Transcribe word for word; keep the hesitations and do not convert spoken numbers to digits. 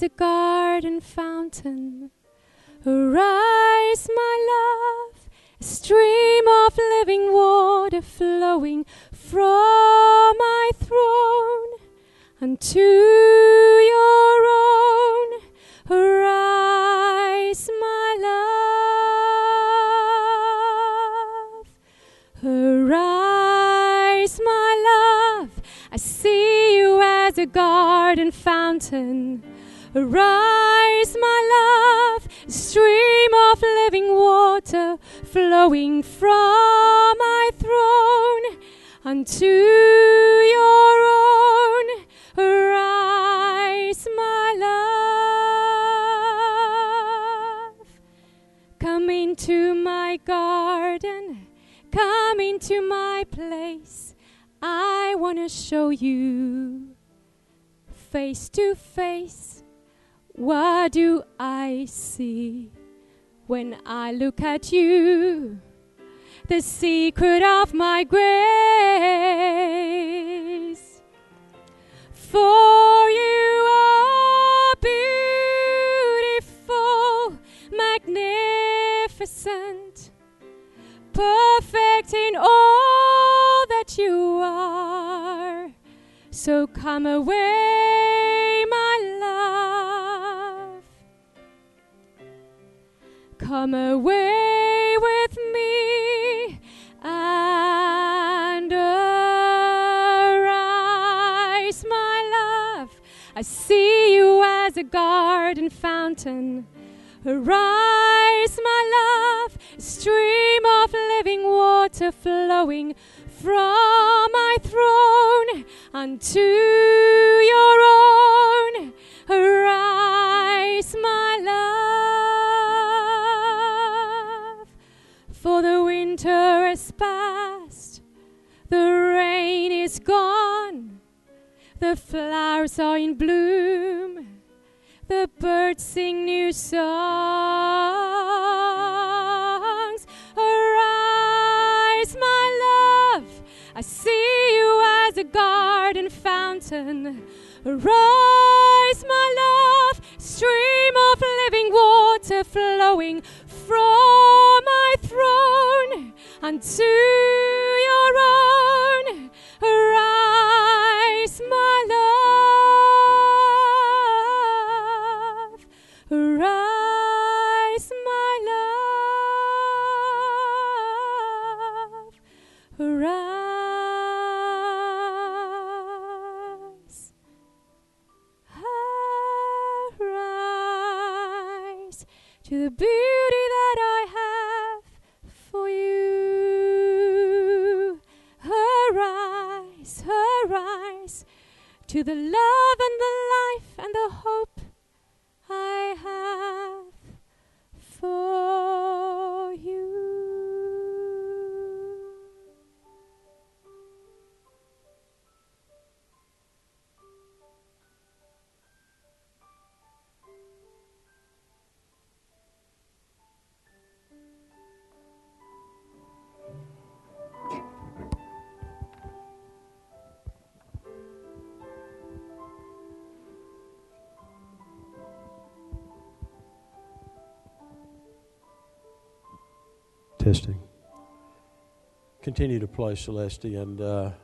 as a garden fountain. Arise, my love, a stream of living water flowing from my throne unto your own. Arise, my love. Arise, my love. I see you as a garden fountain. Arise, my love, a stream of living water flowing from my throne unto your own. Arise, my love. Come into my garden, come into my place. I want to show you face to face. What do I see when I look at you? The secret of my grace. For you are beautiful, magnificent, perfect in all that you are. So come away, my love. Come away with me and arise, my love. I see you as a garden fountain. Arise, my love, a stream of living water flowing from my throne unto your own. Arise, my love. For the winter is past, the rain is gone, the flowers are in bloom, the birds sing new songs. Arise, my love, I see you as a garden fountain. Arise, my love, stream of living water flowing from my throne unto your own. Arise, my love. Arise, my love. Arise. Arise to the beauty that I have for you. Arise, arise to the love and the life and the hope I have for you. Testing. Continue to play, Celeste, and uh,